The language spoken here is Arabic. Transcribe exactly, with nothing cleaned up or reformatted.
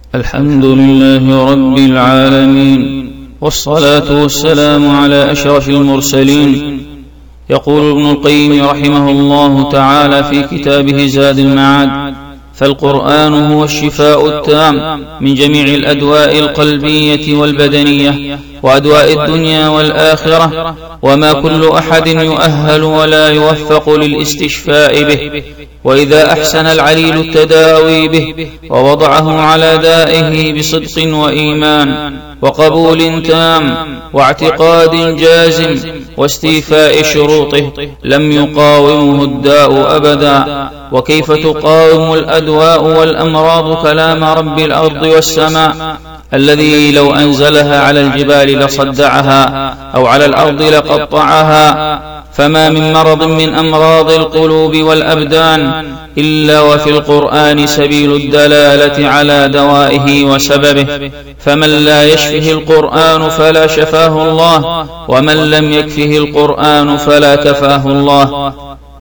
الحمد لله رب العالمين، والصلاة والسلام على أشرف المرسلين. يقول ابن القيم رحمه الله تعالى في كتابه زاد المعاد: فالقرآن هو الشفاء التام من جميع الأدواء القلبية والبدنية وأدواء الدنيا والآخرة، وما كل أحد يؤهل ولا يوفق للاستشفاء به. وإذا أحسن العليل التداوي به ووضعه على دائه بصدق وإيمان وقبول تام واعتقاد جازم واستيفاء شروطه لم يقاومه الداء أبدا. وكيف تقاوم الأدواء والأمراض كلام رب الأرض والسماء الذي لو أنزلها على الجبال لصدعها أو على الأرض لقطعها؟ فما من مرض من أمراض القلوب والأبدان إلا وفي القرآن سبيل الدلالة على دوائه وسببه، فمن لا يشفه القرآن فلا شفاه الله، ومن لم يكفه القرآن فلا كفاه الله.